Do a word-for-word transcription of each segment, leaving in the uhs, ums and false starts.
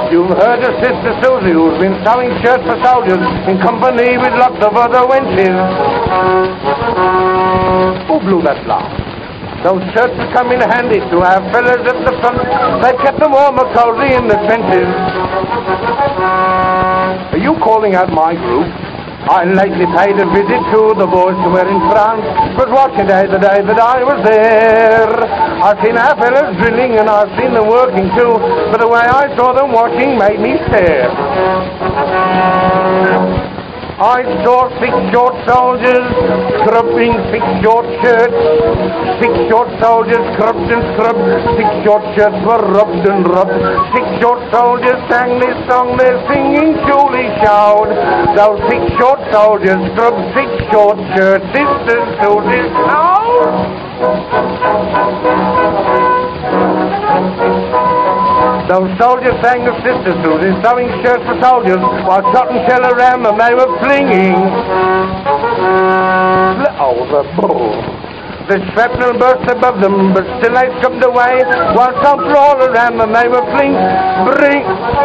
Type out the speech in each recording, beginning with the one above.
You've heard of Sister Susie, who's been sewing shirts for soldiers in company with lots of other wenches. Who blew that blast? Those shirts come in handy to have fellas at the front. They kept them warm and cozy in the trenches. Are you calling out my group? I lately paid a visit to the boys who were in France. It was Washington Day, the day that I was there. I've seen our fellas drilling and I've seen them working too, but the way I saw them washing made me stare. I saw six short soldiers scrubbing six short shirts. Six short soldiers scrubbed and scrubbed. Six short shirts were rubbed and rubbed. Six short soldiers sang this song they're singing truly shout. Those six short soldiers scrubbed six short shirts. Sisters to this house. Those soldiers sang of Sister Susie, sewing shirts for soldiers, while shot and shell around them they were flinging. Oh, the bull. The shrapnel burst above them, but still they scrubbed away, while shot all around them they were fling. Bring.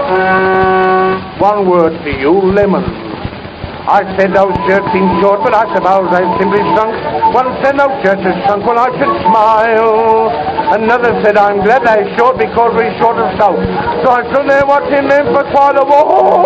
One word to you, lemon. I said those shirts seem short, but I suppose they've simply shrunk. One said those shirts have shrunk, well I should smile. Another said I'm glad they're short because we're short of soap. So I stood there watching them for quite a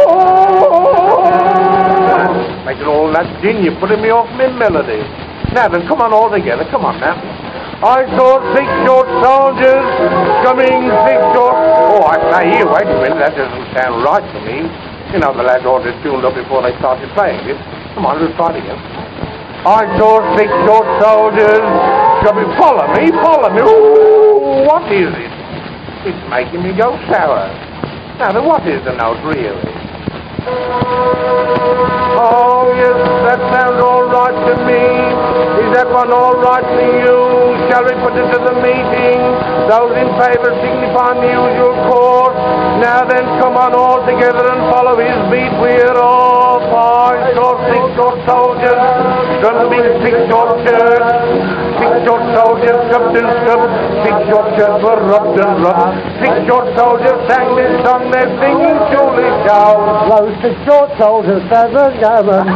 while. Making all that din, you're putting me off my melody. Now then, come on all together, come on now. I saw six short soldiers coming, six short... Oh, I say, here, wait a minute, that doesn't sound right to me. You know, the lads ought to have tuned up before they started playing it. Come on, let's try it again. I saw six short soldiers coming. Follow me, follow me. Ooh, what is it? It's making me go sour. Now then, what is the note, really? Oh, yes, that sounds all right to me. Is that one all right to you? Shall we put it to the meeting? Those in favour signifying the usual course. Now then, come on all together and follow his beat. We're off. I saw six short soldiers drumming six short shirts. Six short soldiers scrubbed and scrubbed. Six short shirts were rubbed and rubbed. Six short soldiers sang this song they're singing truly shout. Those six short soldiers said the gammon.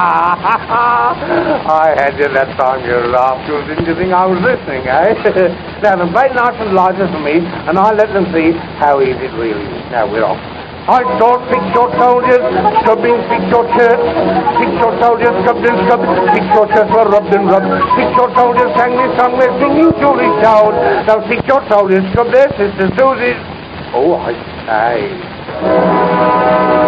I had you that time you laughed. You didn't you think I was listening, eh? Now then, play nice and lively for me, and I'll let them see how easy it really is. Now we're off. I saw six short soldiers scrubbing six short shirts. Six short soldiers scrubbed and scrubbed. Six short shirts were rubbed and rubbed. Six short soldiers sang this song they're singing truly shout. Now six short soldiers scrubbed their Sister Susie's. Oh, I say.